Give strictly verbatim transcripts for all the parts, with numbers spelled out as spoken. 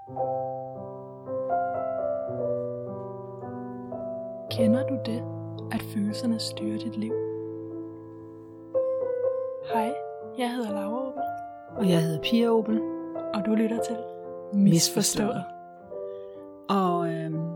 Kender du det, at følelserne styrer dit liv? Hej, jeg hedder Laura Opel. Og jeg hedder Pia Opel. Og du lytter til Misforstået. Og øhm,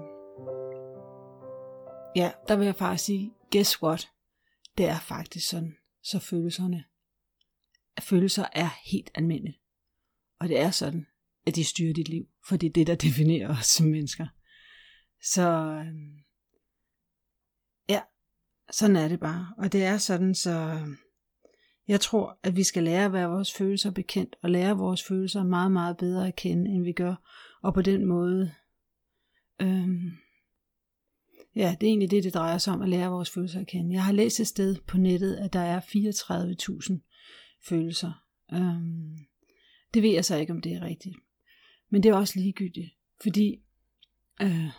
ja, der vil jeg faktisk sige, guess what? Det er faktisk sådan, så følelserne, følelser er helt almindeligt. Og det er sådan, at de styrer dit liv, for det er det, der definerer os som mennesker. Så øhm, ja, sådan er det bare. Og det er sådan, så jeg tror, at vi skal lære at være vores følelser bekendt, og lære vores følelser meget, meget bedre at kende, end vi gør. Og på den måde, øhm, ja, det er egentlig det, det drejer sig om, at lære vores følelser at kende. Jeg har læst et sted på nettet, at der er fireogtredive tusind følelser. Øhm, det ved jeg så ikke, om det er rigtigt. Men det er også ligegyldigt, fordi øh,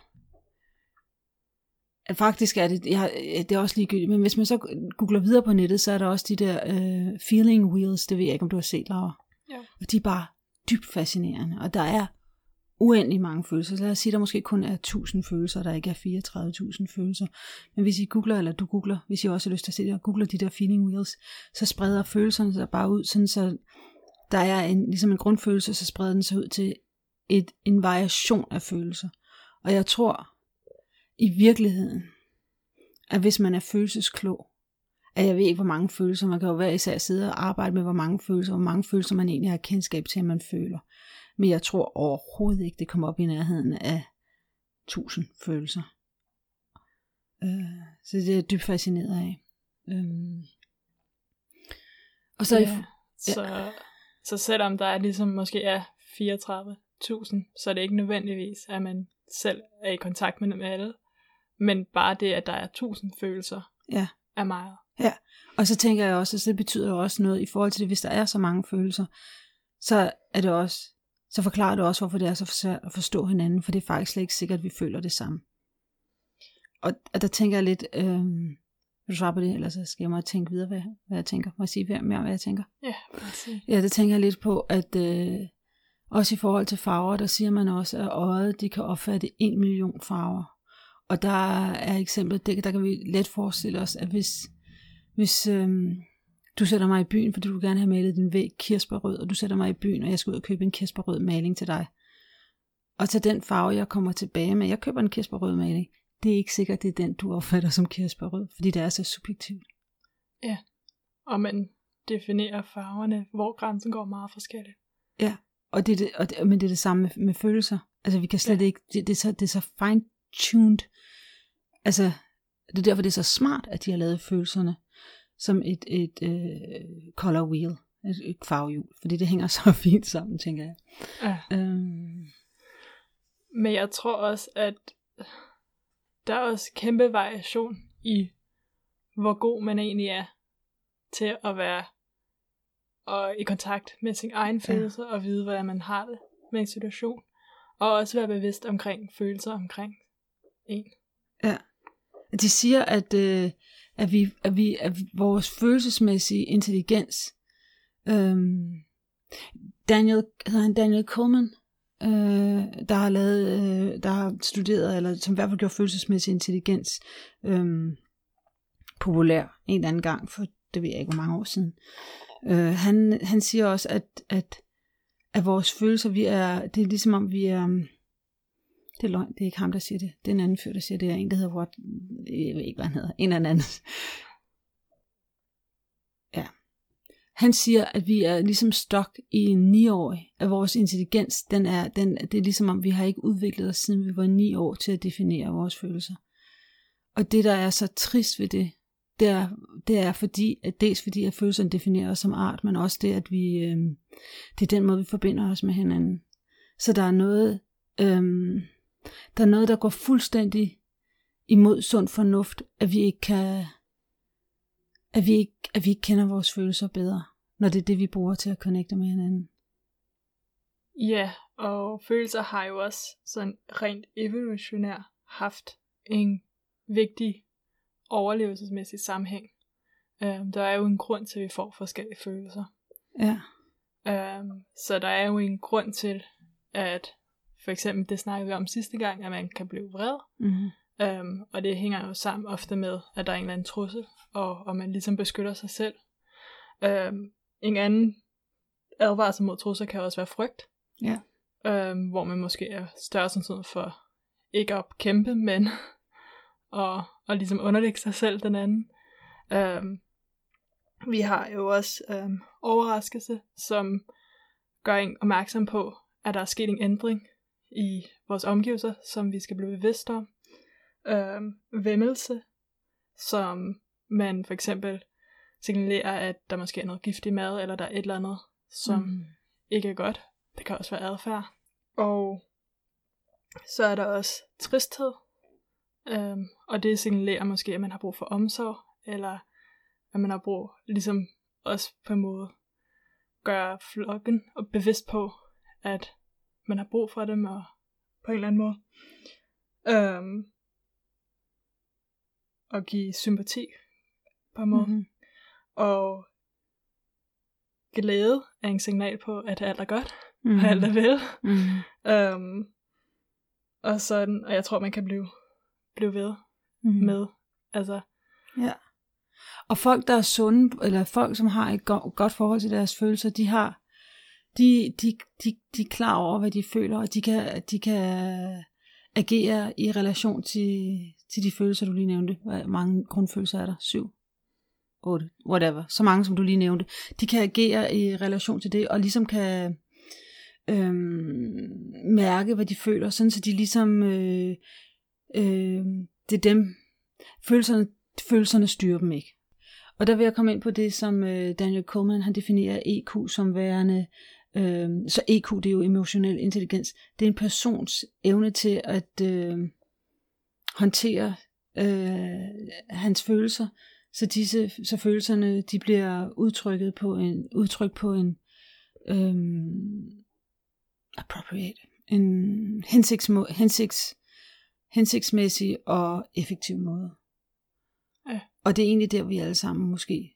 faktisk er det, jeg, det er også ligegyldigt, men hvis man så googler videre på nettet, så er der også de der øh, feeling wheels, det ved jeg ikke, om du har set, Laura. Ja. Og de er bare dybt fascinerende, og der er uendelig mange følelser. Så lad os sige, at der måske kun er tusind følelser, der ikke er fireogtredive tusind følelser. Men hvis I googler, eller du googler, hvis I også har lyst til at se det, og googler de der feeling wheels, så spreder følelserne sig bare ud, sådan så der er en, ligesom en grundfølelse, så spreder den sig ud til et, en variation af følelser. Og jeg tror i virkeligheden, at hvis man er følelsesklog, at jeg ved ikke, hvor mange følelser, man kan jo hver især sidde og arbejde med, hvor mange følelser, hvor mange følelser man egentlig har kendskab til, at man føler. Men jeg tror overhovedet ikke, det kommer op i nærheden af tusind følelser. Øh, så det er jeg dybt fascineret af. Øh. Og så, ja, så, ja. så selvom der er ligesom måske er fireogtredive tusind, så er det ikke nødvendigvis, at man selv er i kontakt med dem alle. Men bare det, at der er tusind følelser, ja. er meget. Ja, og så tænker jeg også, at det betyder jo også noget i forhold til det, hvis der er så mange følelser, så er det også, så forklarer det også, hvorfor det er så svært at forstå hinanden, for det er faktisk slet ikke sikkert, at vi føler det samme. Og, og der tænker jeg lidt, øh, vil du svare på det, eller så skal jeg mig tænke videre, hvad, hvad jeg tænker. Må jeg sige mere, hvad jeg tænker? Ja, præcis. Ja, det tænker jeg lidt på, at øh, også i forhold til farver, der siger man også, at øjet, de kan opfatte en million farver. Og der er eksemplet, der kan vi let forestille os, at hvis, hvis øhm, du sætter mig i byen, fordi du vil gerne have malet din væg kirsebærrød, og du sætter mig i byen, og jeg skal ud og købe en kirsebærrød maling til dig. Og til den farve, jeg kommer tilbage med, jeg køber en kirsebærrød maling, det er ikke sikkert, det er den, du opfatter som kirsebærrød, fordi det er så subjektivt. Ja, og man definerer farverne, hvor grænsen går meget forskelligt. Ja, og det, det, og det, men det er det samme med, med følelser. Altså vi kan slet ja. ikke, det, det, er så, det er så fine-tuned. Altså, det er derfor, det er så smart, at de har lavet følelserne som et, et uh, color wheel, et, et farvehjul, fordi det hænger så fint sammen, tænker jeg. Ja. Øhm. Men jeg tror også, at der er også kæmpe variation i, hvor god man egentlig er til at være og i kontakt med sin egen følelser, ja. Og vide, hvordan man har det med en situation, og også være bevidst omkring følelser omkring en. Ja. De siger, at, øh, at, vi, at, vi, at vores følelsesmæssige intelligens, øhm, Daniel, hedder han Daniel Coleman, øh, der har lavet, øh, der har studeret, eller som i hvert fald gjort følelsesmæssig intelligens øh, populær en eller anden gang, for det ved jeg ikke, hvor mange år siden. Øh, han, han siger også, at, at, at vores følelser, vi er, det er ligesom om vi er, det er løgn, det er ikke ham, der siger det, det er en anden fyr, der siger det, er en, der hedder, what, jeg ved ikke, hvad han hedder, en eller anden. Ja. Han siger, at vi er ligesom stok i en niårig, at vores intelligens, den er, den, det er ligesom om, vi har ikke udviklet os, siden vi var ni år, til at definere vores følelser. Og det, der er så trist ved det, det er, det er fordi, at dels fordi, at følelserne definerer os som art, men også det, at vi, øh, det er den måde, vi forbinder os med hinanden. Så der er noget, øh, der er noget, der går fuldstændig imod sund fornuft, at vi ikke kan, at vi ikke, at vi ikke kender vores følelser bedre, når det er det, vi bruger til at connecte med hinanden. Ja, og følelser har jo også sådan rent evolutionær haft en vigtig overlevelsesmæssig sammenhæng. Um, der er jo en grund til, at vi får forskellige følelser. Ja. Um, så der er jo en grund til, at for eksempel, det snakkede vi om sidste gang, at man kan blive vred. Mm-hmm. Øhm, og det hænger jo sammen ofte med, at der er en eller anden trussel, og, og man ligesom beskytter sig selv. Øhm, en anden advarsel mod trusler kan også være frygt. Ja. Øhm, hvor man måske er større sandsynlighed for ikke at kæmpe, men at, at ligesom underlægge sig selv den anden. Øhm, vi har jo også øhm, overraskelse, som gør en opmærksom på, at der er sket en ændring i vores omgivelser, som vi skal blive bevidste om. Øhm, væmmelse, som man for eksempel signalerer, at der måske er noget gift i mad, eller der er et eller andet, som mm. ikke er godt. Det kan også være adfærd. Og så er der også tristhed, øhm, og det signalerer måske, at man har brug for omsorg, eller at man har brug, ligesom også på en måde, gøre flokken og bevidst på, at man har brug for dem, og på en eller anden måde. Øhm, og give sympati på en måde. Mm-hmm. Og glæde er en signal på, at alt er godt, mm-hmm. og alt er vel. Mm-hmm. øhm, og sådan, og jeg tror, man kan blive, blive ved mm-hmm. med. Altså. Ja. Og folk, der er sunde, eller folk, som har et go- godt forhold til deres følelser, de har, de, de, de, de er klar over, hvad de føler, og de kan, de kan agere i relation til, til de følelser, du lige nævnte. Hvor mange grundfølelser er der? Syv? Otte? Whatever. Så mange, som du lige nævnte. De kan agere i relation til det, og ligesom kan øhm, mærke, hvad de føler, sådan så de ligesom, øh, øh, det er dem, følelserne, følelserne styrer dem ikke. Og der vil jeg komme ind på det, som øh, Daniel Goleman, han definerer E Q som værende, øh, så E Q, det er jo emotionel intelligens, det er en persons evne til at øh, håndtere øh, hans følelser, så disse, så følelserne, de bliver udtrykket på en, udtrykt på en øh, appropriate, en hensigtsmo, hensigts, hensigtsmæssig og effektiv måde. Ja. Og det er egentlig der, vi alle sammen måske,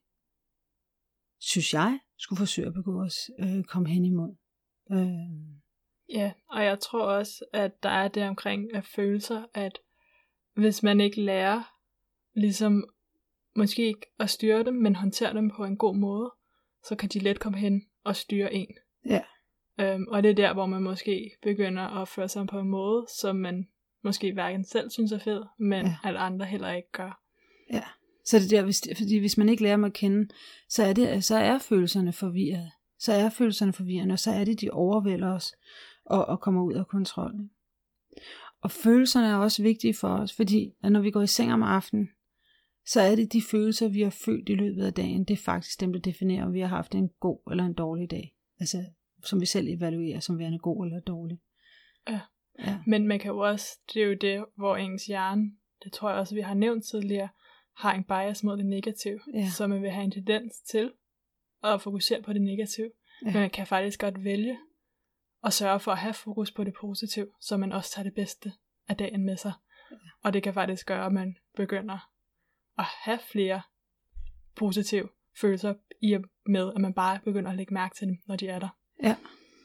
synes jeg, skulle forsøge at begå os, øh, komme hen imod. Øh. Ja, og jeg tror også, at der er det omkring af følelser, at hvis man ikke lærer, ligesom, måske ikke at styre dem, men håndtere dem på en god måde, så kan de let komme hen og styre en. Ja. Øhm, og det er der, hvor man måske begynder at føre sig på en måde, som man måske hverken selv synes er fed, men ja. At andre heller ikke gør. Ja, så det der, hvis, fordi hvis man ikke lærer dem at kende, så er, det, så er følelserne forvirrede. Så er følelserne forvirrende, og så er det, de overvælder os og, og kommer ud af kontrollen. Og følelserne er også vigtige for os, fordi at når vi går i seng om aftenen, så er det de følelser, vi har følt i løbet af dagen, det er faktisk dem, der definerer, om vi har haft en god eller en dårlig dag. Altså, som vi selv evaluerer, som værende god eller dårlig. Ja. Ja. Men man kan jo også, det er jo det, hvor ens hjerne, det tror jeg også, vi har nævnt tidligere, har en bias mod det negative, ja. Så man vil have en tendens til at fokusere på det negative. Ja. Men man kan faktisk godt vælge at sørge for at have fokus på det positive, så man også tager det bedste af dagen med sig. Ja. Og det kan faktisk gøre, at man begynder at have flere positive følelser i og med, at man bare begynder at lægge mærke til dem, når de er der. Ja.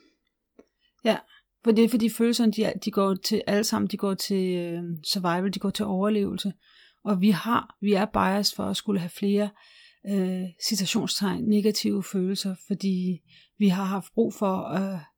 Ja, for det er fordi følelserne, de, er, de går til alle sammen, de går til øh, survival, de går til overlevelse. Og vi har, vi er biased for at skulle have flere øh, citationstegn, negative følelser, fordi vi har haft brug for at øh,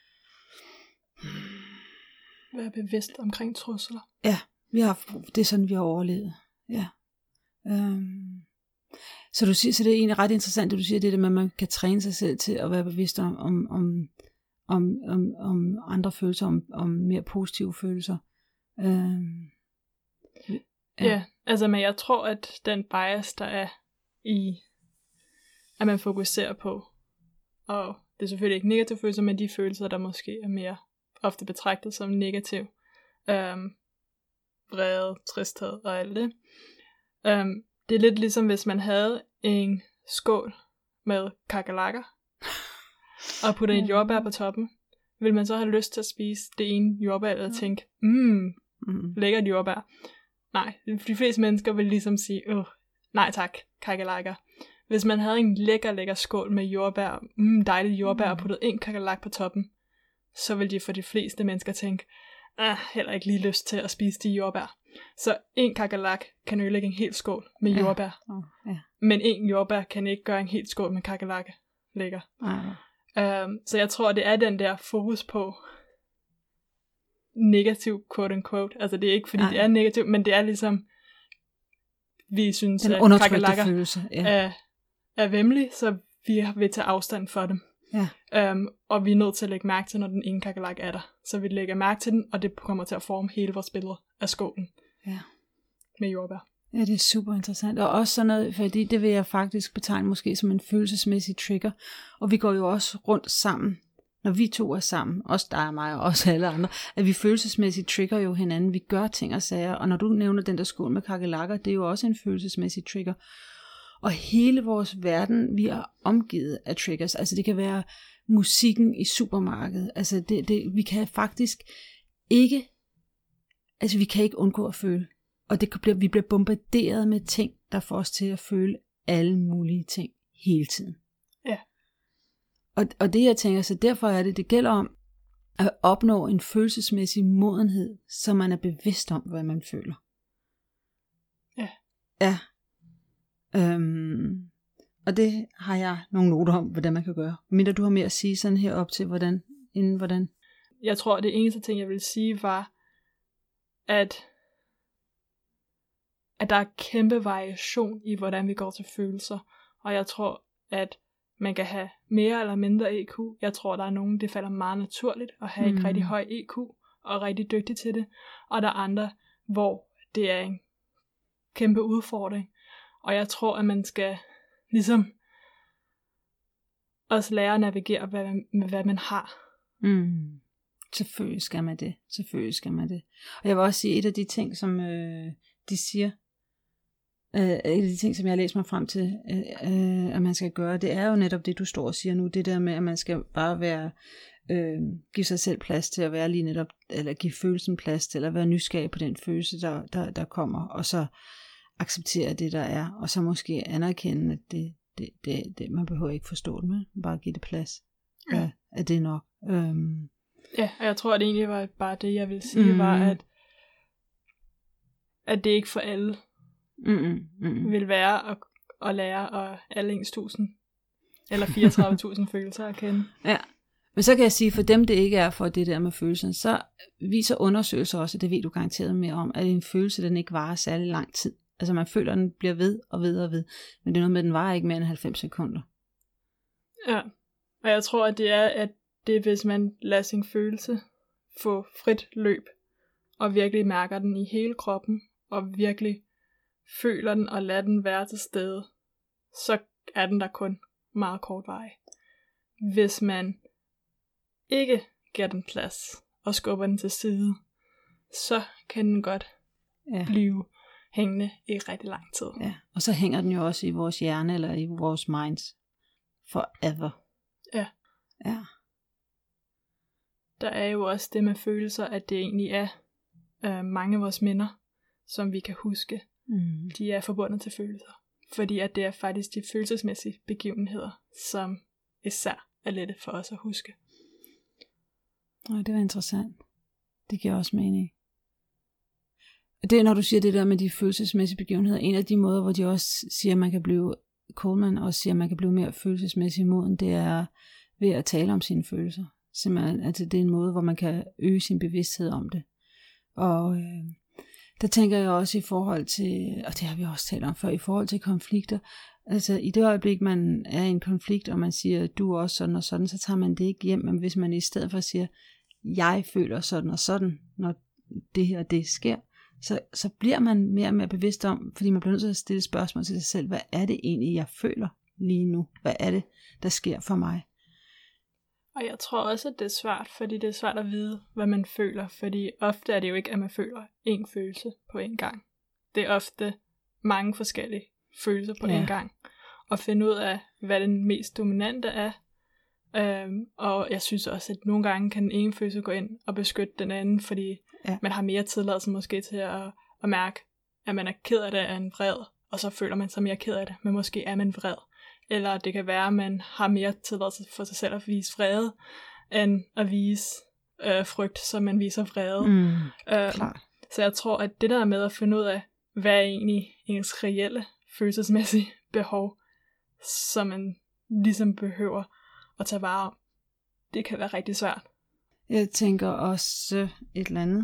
være bevidst omkring trusler. Ja, vi har haft brug for, det er sådan, vi har overlevet. Ja. Um, så, du siger, så det er egentlig ret interessant, at du siger det der med, at man kan træne sig selv til at være bevidst om, om, om, om, om, om andre følelser, om, om mere positive følelser. Um, Ja. ja, altså, men jeg tror, at den bias, der er i, at man fokuserer på, og det er selvfølgelig ikke negative følelser, men de følelser, der måske er mere ofte betragtet som negativ, øhm, vrede, tristhed og alt det. Øhm, det er lidt ligesom, hvis man havde en skål med kakalakker, og putter en jordbær på toppen, vil man så have lyst til at spise det ene jordbær, og tænke, mmm, mm. lækkert jordbær. Nej, de fleste mennesker vil ligesom sige, åh, nej tak, kakalakker. Hvis man havde en lækker, lækker skål med jordbær, mm, dejligt jordbær, og puttet en kakalak på toppen, så vil de for de fleste mennesker tænke, ah, heller ikke lige lyst til at spise de jordbær. Så en kakerlak kan ødelægge en hel skål med Ja. jordbær. Oh, ja. Men en jordbær kan ikke gøre en hel skål med kakerlakke lækker. Ah. Um, så jeg tror, det er den der fokus på negativ, quote unquote. Altså det er ikke, fordi Nej. det er negativt, men det er ligesom, vi synes, Den at undertrykte kakerlakker følelse. Ja. er, er vemmelige, så vi vil tage afstand for dem. Ja. Um, og vi er nødt til at lægge mærke til, når den ene kakerlak er der. Så vi lægger mærke til den, og det kommer til at forme hele vores billede af skålen Ja. med jordbær. Ja, det er super interessant. Og også sådan noget, fordi det vil jeg faktisk betegne måske som en følelsesmæssig trigger. Og vi går jo også rundt sammen, når vi to er sammen, også dig og mig og også alle andre, at vi følelsesmæssigt trigger jo hinanden. Vi gør ting og sager, og når du nævner den der skål med kakerlakker, det er jo også en følelsesmæssig trigger. Og hele vores verden, vi er omgivet af triggers. Altså det kan være musikken i supermarkedet. Altså det, det, vi kan faktisk ikke, altså vi kan ikke undgå at føle. Og det bliver, vi bliver bombarderet med ting, der får os til at føle alle mulige ting hele tiden. Ja. Og, og det jeg tænker, så derfor er det, det gælder om at opnå en følelsesmæssig modenhed, så man er bevidst om, hvad man føler. Ja. Ja. Øhm, og det har jeg nogle noter om, hvordan man kan gøre. Mindre du har mere at sige sådan her op til, hvordan, inden hvordan. Jeg tror, det eneste ting, jeg vil sige, var, at at der er kæmpe variation i, hvordan vi går til følelser. Og jeg tror, at man kan have mere eller mindre E Q. Jeg tror, der er nogen, det falder meget naturligt at have mm. et rigtig høj E Q, og rigtig dygtig til det. Og der er andre, hvor det er en kæmpe udfordring. Og jeg tror, at man skal ligesom også lære at navigere hvad man, med, hvad man har. Mm. Selvfølgelig skal man det. Selvfølgelig skal man det. Og jeg vil også sige, et af de ting, som øh, de siger, øh, et af de ting, som jeg har læst mig frem til, øh, at man skal gøre, det er jo netop det, du står og siger nu. Det der med, at man skal bare være, øh, give sig selv plads til at være lige netop, eller give følelsen plads til, eller være nysgerrig på den følelse, der, der, der kommer, og så acceptere det, der er, og så måske anerkende, at det, det, det, det man behøver ikke forstå det, men bare give det plads. Ja. Ja, er det nok. Øhm. Ja, og jeg tror, at det egentlig var bare det, jeg ville sige, mm. var, at at det ikke for alle mm, mm. vil være at, at lære at alle ens tusind, eller fireogtredive tusind følelser at kende. Ja, men så kan jeg sige, for dem det ikke er for det der med følelsen, så viser undersøgelser også, og det ved du garanteret mere om, at en følelse, den ikke varer særlig lang tid. Altså man føler, at den bliver ved og ved og ved, men det er noget med, at den varer ikke mere end halvfems sekunder. Ja, og jeg tror, at det er, at det er, hvis man lader sin følelse få frit løb, og virkelig mærker den i hele kroppen, og virkelig føler den og lader den være til stede, så er den der kun meget kortvarig. Hvis man ikke giver den plads og skubber den til side, så kan den godt ja. blive hængende i rigtig lang tid. Ja, og så hænger den jo også i vores hjerne eller i vores minds forever. Ja. Ja. Der er jo også det med følelser, at det egentlig er øh, mange af vores minder, som vi kan huske, mm. de er forbundet til følelser. Fordi at det er faktisk de følelsesmæssige begivenheder, som især er lette for os at huske. Nej, det var interessant. Det giver også mening. Det er, når du siger det der med de følelsesmæssige begivenheder, en af de måder, hvor de også siger, at man kan blive, Coleman også siger, at man kan blive mere følelsesmæssig moden, det er ved at tale om sine følelser. Simpelthen, altså det er en måde, hvor man kan øge sin bevidsthed om det. Og øh, der tænker jeg også i forhold til, og det har vi også talt om før, i forhold til konflikter. Altså i det øjeblik, man er i en konflikt, og man siger, du er også sådan og sådan, så tager man det ikke hjem. Men hvis man i stedet for siger, jeg føler sådan og sådan, når det her det sker, så, så bliver man mere og mere bevidst om, fordi man bliver nødt til at stille spørgsmål til sig selv, hvad er det egentlig, jeg føler lige nu? Hvad er det, der sker for mig? Og jeg tror også, at det er svært, fordi det er svært at vide, hvad man føler, fordi ofte er det jo ikke, at man føler én følelse på én gang. Det er ofte mange forskellige følelser på ja. én gang. Og finde ud af, hvad den mest dominante er. Øhm, og jeg synes også, at nogle gange kan den ene følelse gå ind og beskytte den anden, fordi ja. man har mere tilladelse måske til at, at mærke, at man er ked af det af en vred, og så føler man sig mere ked af det, men måske er man vred. Eller det kan være, at man har mere tilladelse for sig selv at vise vrede, end at vise øh, frygt, som man viser vrede. Mm, øh, klart. Så jeg tror, at det der med at finde ud af, hvad er egentlig ens reelle følelsesmæssige behov, som man ligesom behøver at tage vare om, det kan være rigtig svært. Jeg tænker også et eller andet.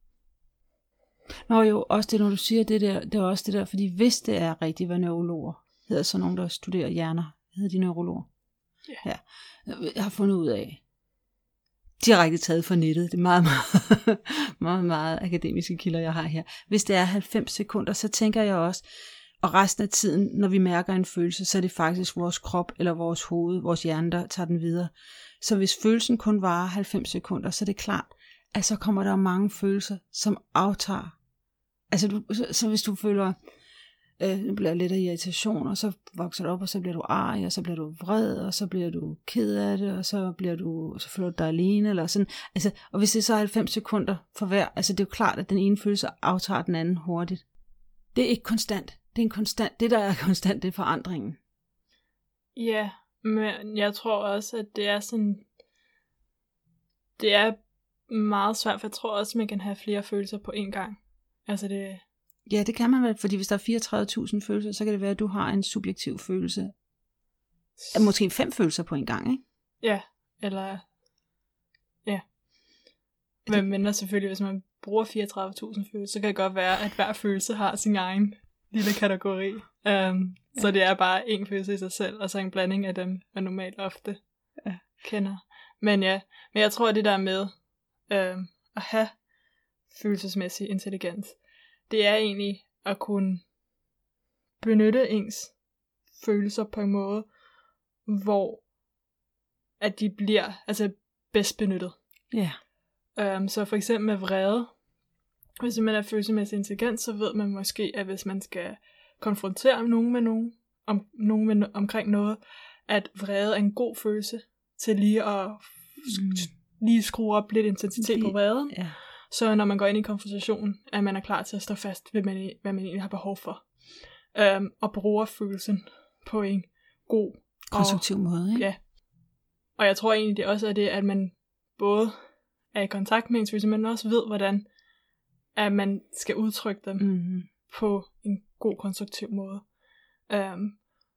Nå jo, også det, når du siger det der, det er også det der, fordi hvis det er rigtigt, hvad neurologer hedder, så nogen, der studerer hjerner, hedder de neurologer. Yeah. Ja. Jeg har fundet ud af, direkte taget fra nettet, det er meget, meget, meget, meget akademiske kilder, jeg har her. Hvis det er halvfems sekunder, så tænker jeg også, og resten af tiden, når vi mærker en følelse, så er det faktisk vores krop, eller vores hoved, vores hjerne, der tager den videre. Så hvis følelsen kun varer halvfems sekunder, så er det klart, at så kommer der mange følelser, som aftager. Altså, du, så, så hvis du føler, øh, det bliver lidt af irritation, og så vokser det op, og så bliver du arg, og så bliver du vred, og så bliver du ked af det, og så bliver du, så føler du dig alene, eller sådan. Altså, og hvis det er så halvfems sekunder for hver, altså det er jo klart, at den ene følelse aftager den anden hurtigt. Det er ikke konstant. Det er en konstant. Det, der er konstant, det er forandringen. Ja, men jeg tror også, at det er sådan, det er meget svært, for jeg tror også, at man kan have flere følelser på én gang. Altså det... Ja, det kan man vel, fordi hvis der er fireogtredive tusind følelser, så kan det være, at du har en subjektiv følelse. Måske fem følelser på en gang, ikke? Ja, eller... Ja. Men mindre selvfølgelig, hvis man bruger fireogtredive tusind følelser, så kan det godt være, at hver følelse har sin egen lille kategori. Um, ja. Så det er bare en følelse i sig selv, og så en blanding af dem, man normalt ofte ja. kender. Men ja, men jeg tror, at det der med um, at have følelsesmæssig intelligens, det er egentlig at kunne benytte ens følelser på en måde, hvor at de bliver altså bedst benyttet. Ja. Um, så for eksempel med vrede, hvis man er følelsesmæssig intelligent, så ved man måske, at hvis man skal konfrontere nogen med nogen, om, nogen med, omkring noget, at vrede er en god følelse til lige at mm. lige skrue op lidt intensitet på vreden. Ja. Så når man går ind i konfrontationen, at man er klar til at stå fast ved, hvad man egentlig har behov for. Um, og bruger følelsen på en god konstruktiv og, måde, ikke? Ja. Og jeg tror egentlig, det også er det, at man både er i kontakt med ens følelser, men også ved, hvordan at man skal udtrykke dem mm-hmm. på en god, konstruktiv måde. Um,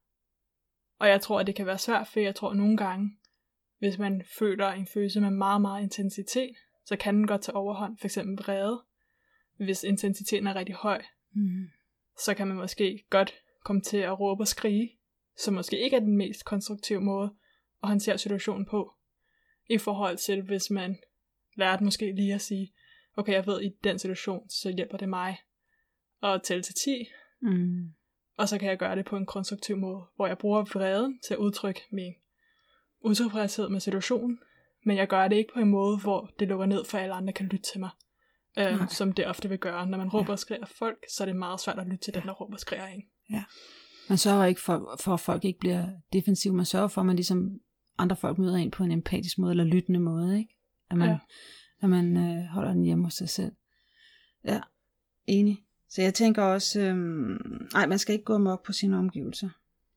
og jeg tror, at det kan være svært, for jeg tror nogle gange, hvis man føler en følelse med meget, meget intensitet, så kan den godt tage overhånd, for eksempel vrede. Hvis intensiteten er rigtig høj, mm. så kan man måske godt komme til at råbe og skrige, som måske ikke er den mest konstruktive måde at håndtere situationen på, i forhold til, hvis man lærte måske lige at sige, okay, jeg ved, i den situation, så hjælper det mig at tælle til ti, mm. og så kan jeg gøre det på en konstruktiv måde, hvor jeg bruger vreden til at udtrykke min utilfredshed med situationen, men jeg gør det ikke på en måde, hvor det lukker ned, for alle andre kan lytte til mig. Øh, som det ofte vil gøre. Når man råber ja. og skriger folk, så er det meget svært at lytte til den, der råber og skriger en. Ja. Man sørger ikke for, for, at folk ikke bliver defensive. Man sørger for, at man ligesom andre folk møder en på en empatisk måde, eller lyttende måde, ikke? At man, ja. at man øh, holder den hjemme hos sig selv. Ja, enig. Så jeg tænker også, øh, nej, man skal ikke gå amok på sine omgivelser.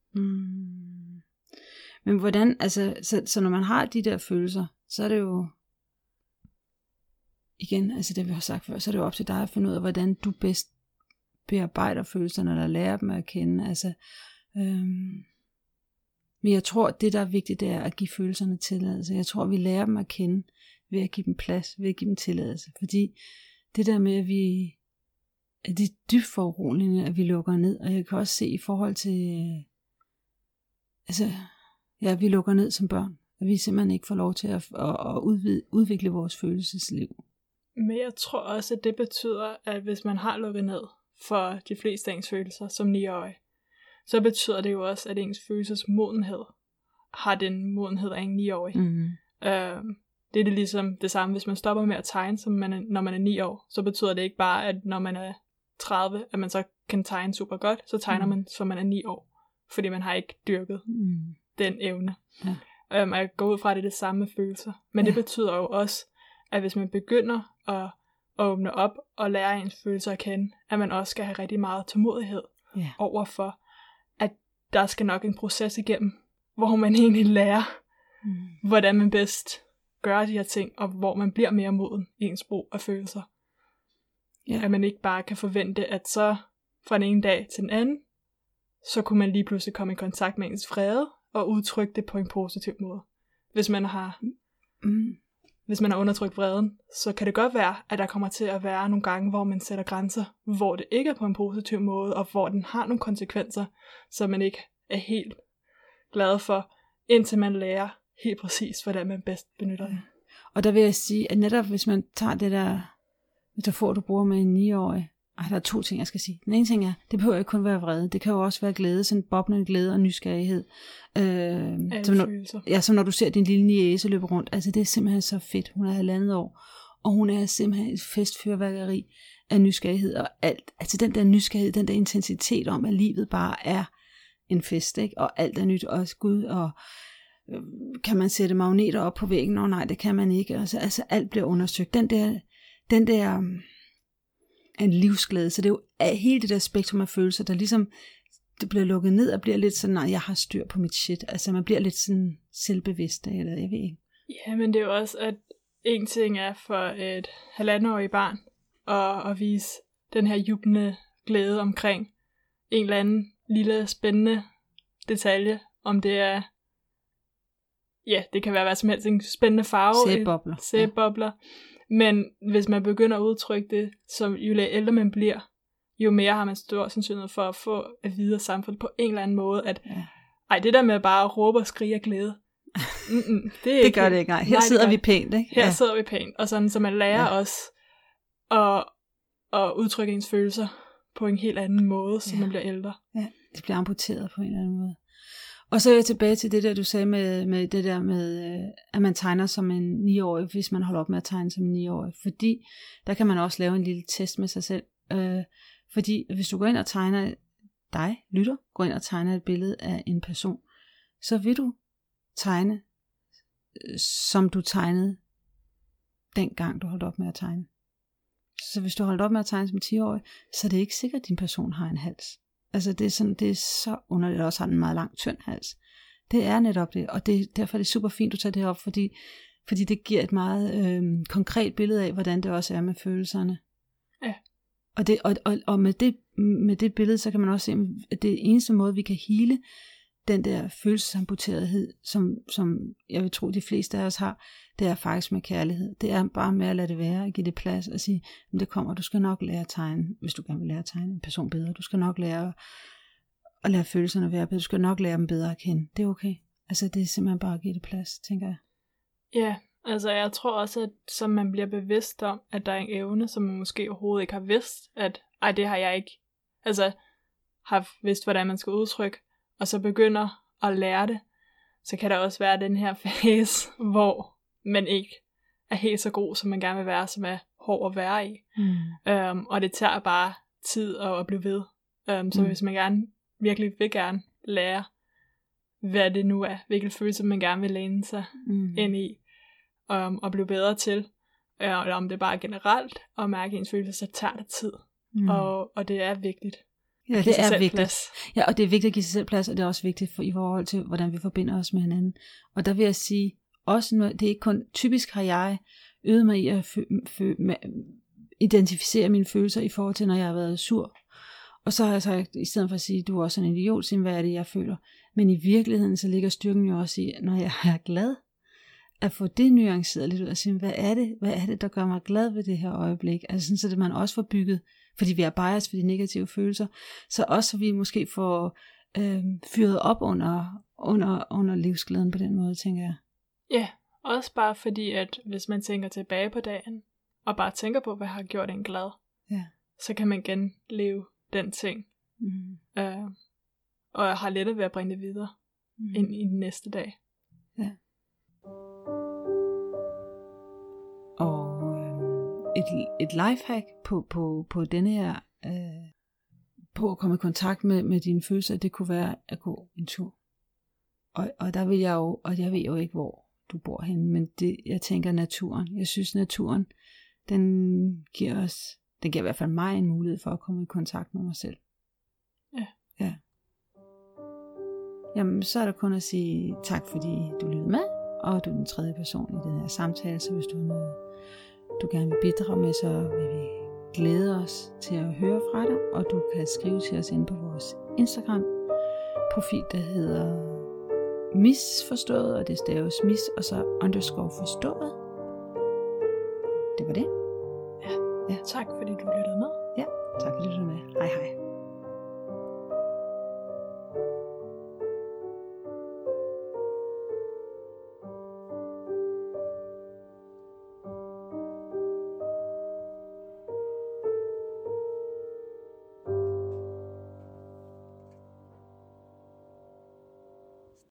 Hmm. Men hvordan, altså, så, så når man har de der følelser, så er det jo, igen, altså det vi har sagt før, så er det jo op til dig at finde ud af, hvordan du bedst bearbejder følelserne, eller lærer dem at kende. Altså, øhm, men jeg tror, at det der er vigtigt, det er at give følelserne tilladelse. Jeg tror, at vi lærer dem at kende, ved at give dem plads, ved at give dem tilladelse. Fordi det der med, at vi, at det er dybt foruroligende, at vi lukker ned, og jeg kan også se i forhold til, altså, ja, vi lukker ned som børn, at vi simpelthen ikke får lov til at, at, at udvide, udvikle vores følelsesliv. Men jeg tror også, at det betyder, at hvis man har lukket ned for de fleste af ens følelser som niårig, så betyder det jo også, at ens følelsesmodenhed har den modenhed af en niårig. Mm-hmm. Øhm, det er det ligesom det samme, hvis man stopper med at tegne, som man er, når man er ni år, så betyder det ikke bare, at når man er tredive, at man så kan tegne super godt, så tegner mm. man, som man er ni år, fordi man har ikke dyrket mm. den evne. Ja. Øhm, og jeg går ud fra, at det er det samme med følelser. Men ja. Det betyder jo også, at hvis man begynder at åbne op og lære ens følelser at kende, at man også skal have rigtig meget tålmodighed yeah. overfor, at der skal nok en proces igennem, hvor man egentlig lærer, mm. hvordan man bedst gøre de her ting, og hvor man bliver mere moden i ens brug af følelser. Ja. At man ikke bare kan forvente, at så fra den ene dag til den anden, så kunne man lige pludselig komme i kontakt med ens vrede, og udtrykke det på en positiv måde. Hvis man har, Mm. hvis man har undertrykt vreden, så kan det godt være, at der kommer til at være nogle gange, hvor man sætter grænser, hvor det ikke er på en positiv måde, og hvor den har nogle konsekvenser, som man ikke er helt glad for, indtil man lærer helt præcis, hvordan man bedst benytter den. Og der vil jeg sige, at netop hvis man tager det der metafor, du bruger med en niårig, ej, der er to ting, jeg skal sige. Den ene ting er, det behøver ikke kun være vrede. Det kan jo også være glæde, sådan boblende glæde og nysgerrighed. Øh, som, når, ja, som når du ser din lille niece løbe rundt. Altså det er simpelthen så fedt. Hun er halvandet år, og hun er simpelthen et festfyrværkeri af nysgerrighed og alt. Altså den der nysgerrighed, den der intensitet om, at livet bare er en fest, ikke? Og alt er nyt, og Gud, og øh, kan man sætte magneter op på væggen? Nå nej, det kan man ikke. Altså, altså alt bliver undersøgt. Den der, den der en livsglæde, så det er jo hele det der spektrum af følelser, der ligesom det bliver lukket ned og bliver lidt sådan, nej, jeg har styr på mit shit. Altså man bliver lidt sådan selvbevidst, eller jeg ved ikke. Ja, men det er jo også, at en ting er for et halvandenårigt barn at, at vise den her jublende glæde omkring en eller anden lille spændende detalje, om det er, ja, det kan være hvad som helst, en spændende farve. Sæbobler. Sæbobler. Ja. Men hvis man begynder at udtrykke det, som jo ældre man bliver, jo mere har man stor sandsynlighed for at få at vide af samfundet på en eller anden måde, at ja. Ej, det der med bare at råbe og skrige af glæde, Mm-mm, det, er det gør det ikke, nej. Her nej, sidder vi pænt, ikke? Her ja. sidder vi pænt, og sådan, så man lærer ja. os at, at udtrykke ens følelser på en helt anden måde, så ja. man bliver ældre. Ja, det bliver amputeret på en eller anden måde. Og så er jeg tilbage til det der, du sagde med, med det der med, at man tegner som en niårig, hvis man holder op med at tegne som en niårig. Fordi der kan man også lave en lille test med sig selv. Øh, fordi hvis du går ind og tegner dig, lytter, går ind og tegner et billede af en person, så vil du tegne, som du tegnede dengang du holdt op med at tegne. Så hvis du holdt op med at tegne som ti-årig, så er det ikke sikkert, at din person har en hals. Altså det er, sådan, det er så underligt, at også har en meget lang, tynd hals. Det er netop det, og det, derfor er det super fint, du tager det op, fordi, fordi det giver et meget øh, konkret billede af, hvordan det også er med følelserne. Ja. Og, det, og, og, og med, det, med det billede, så kan man også se, at det er eneste måde, vi kan hele den der følelsesamputerethed, som, som jeg vil tro, de fleste af os har, det er faktisk med kærlighed. Det er bare med at lade det være, og give det plads, og sige, men det kommer, du skal nok lære at tegne, hvis du gerne vil lære at tegne en person bedre. Du skal nok lære at lære følelserne være bedre. Du skal nok lære dem bedre at kende. Det er okay. Altså, det er simpelthen bare at give det plads, tænker jeg. Ja, altså jeg tror også, at så man bliver bevidst om, at der er en evne, som man måske overhovedet ikke har vidst, at ej, det har jeg ikke, altså har vidst, hvordan man skal udtrykke, og så begynder at lære det, så kan der også være den her fase, hvor man ikke er helt så god, som man gerne vil være, som er hård at være i. Mm. Um, og det tager bare tid at, at blive ved. Um, så mm. hvis man gerne, virkelig vil gerne lære, hvad det nu er, hvilke følelser man gerne vil læne sig mm. ind i, um, og blive bedre til, uh, eller om det bare er generelt at mærke ens følelser, så tager det tid. Mm. Og, og det er vigtigt. Ja, det er vigtigt. Plads. Ja, og det er vigtigt at give sig selv plads, og det er også vigtigt for, i forhold til, hvordan vi forbinder os med hinanden. Og der vil jeg sige, også nu, det er ikke kun, typisk har jeg øvet mig i at fø- fø- med, identificere mine følelser i forhold til, når jeg har været sur. Og så har jeg sagt, i stedet for at sige, du er også en idiot, sige, hvad er det, jeg føler. Men i virkeligheden, så ligger styrken jo også i, når jeg er glad, at få det nuanceret lidt ud og sige, hvad er det, hvad er det, der gør mig glad ved det her øjeblik? Altså sådan, så det man også får bygget, fordi vi er bias for de negative følelser, så også så vi måske får øh, fyret op under, under, under livsglæden på den måde, tænker jeg. Ja, også bare fordi, at hvis man tænker tilbage på dagen, og bare tænker på, hvad har gjort en glad, ja. så kan man genleve den ting, mm. øh, og har lettere ved at bringe det videre mm. ind i den næste dag. Ja. Og et, et lifehack på, på, på denne her, øh, på at komme i kontakt med, med dine følelser, det kunne være at gå en tur. Og, og der vil jeg jo, og jeg ved jo ikke, hvor du bor henne, men det, jeg tænker naturen. Jeg synes naturen, den giver os, den giver i hvert fald mig en mulighed for at komme i kontakt med mig selv. Ja. Ja. Jamen, så er der kun at sige tak, fordi du lyttede med, og du er den tredje person i den her samtale, så hvis du har noget, du gerne vil bidrage med, så vil vi glæde os til at høre fra dig, og du kan skrive til os inde på vores Instagram-profil, der hedder Misforstået, og det staves mis, og så underscore forstået. Det var det. Ja, ja. Tak fordi du lyttede med. Ja, tak fordi du lyttede med. Hej hej.